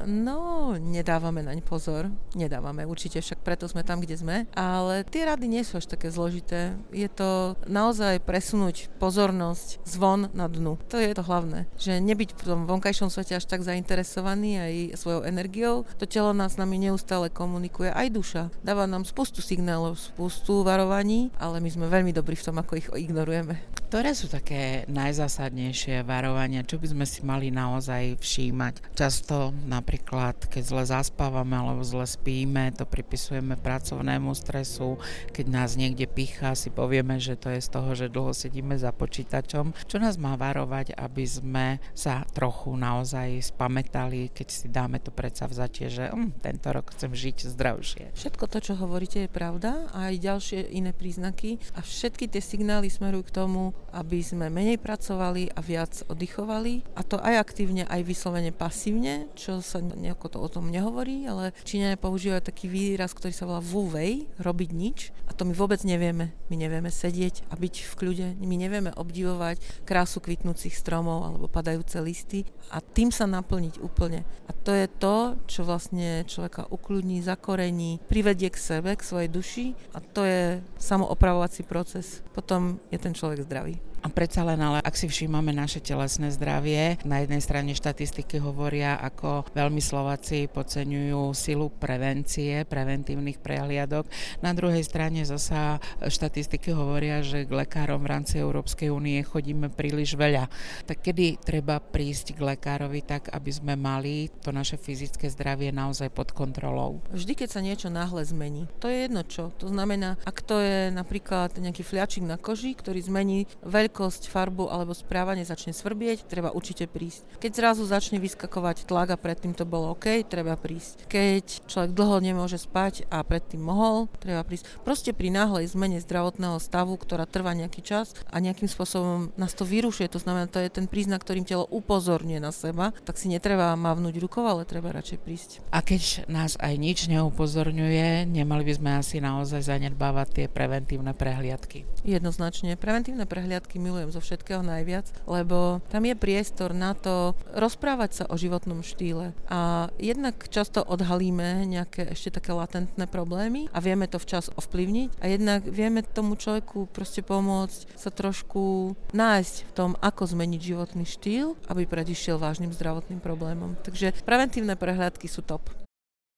No, nedávame naň pozor. Nedávame určite, však preto sme tam, kde sme. Ale tie rady nie sú až také zložité. Je to naozaj presunúť pozornosť zvon na dnu. To je to hlavné. Že nebyť v tom vonkajšom svete až tak zainteresovaný aj svojou energiou. To telo nás s nami neustále komunikuje, aj duša. Dáva nám spustu signálov, spustu varovaní, ale my sme veľmi dobrí v tom, ako ich ignorujeme. Ktoré sú také najzásadnejšie varovania, čo by sme si mali naozaj všímať? Často napríklad, keď zle zaspávame alebo zle spíme, to pripisujeme pracovnému stresu. Keď nás niekde pýcha, si povieme, že to je z toho, že dlho sedíme za počítačom. Čo nás má varovať, aby sme sa trochu naozaj spamätali, keď si dáme to predsavzatie, že tento rok chcem žiť zdravšie. Všetko to, čo hovoríte, je pravda a aj ďalšie iné príznaky a všetky tie signály smerujú k tomu, aby sme menej pracovali a viac oddychovali, a to aj aktívne, aj vyslovene pasívne, čo sa nejako to o tom nehovorí, ale Číňania používajú taký výraz, ktorý sa volá Wu Wei, robiť nič, a to my vôbec nevieme. My nevieme sedieť a byť v kľude, my nevieme obdivovať krásu kvitnúcich stromov alebo padajúce listy a tým sa naplniť úplne. A to je to, čo vlastne človeka ukľudní, zakorení, privedie k sebe, k svojej duši, a to je samoopravovací proces. Potom je ten človek zdravý. A predsa len, ale ak si všímame naše telesné zdravie, na jednej strane štatistiky hovoria, ako veľmi Slováci podceňujú silu prevencie, preventívnych prehliadok. Na druhej strane zasa štatistiky hovoria, že k lekárom v rámci Európskej únie chodíme príliš veľa. Tak kedy treba prísť k lekárovi tak, aby sme mali to naše fyzické zdravie naozaj pod kontrolou? Vždy, keď sa niečo náhle zmení. To je jedno čo. To znamená, ak to je napríklad nejaký fľačik na koži, ktorý zmení veľkosť, farbu alebo správanie, začne svrbieť, treba určite prísť. Keď zrazu začne vyskakovať tlak a predtým to bolo OK, treba prísť. Keď človek dlho nemôže spať a predtým mohol, treba prísť. Proste pri náhlej zmene zdravotného stavu, ktorá trvá nejaký čas a nejakým spôsobom nás to vyrušuje, to znamená, to je ten príznak, ktorým telo upozorňuje na seba, tak si netreba mávnuť rukou, ale treba radšej prísť. A keď nás aj nič neupozorňuje, nemali by sme asi naozaj zanedbávať tie preventívne prehliadky. Jednoznačne. Preventívne prehliadky milujem zo všetkého najviac, lebo tam je priestor na to rozprávať sa o životnom štýle. A jednak často odhalíme nejaké ešte také latentné problémy a vieme to včas ovplyvniť a jednak vieme tomu človeku proste pomôcť sa trošku nájsť v tom, ako zmeniť životný štýl, aby predišiel vážnym zdravotným problémom. Takže preventívne prehliadky sú top.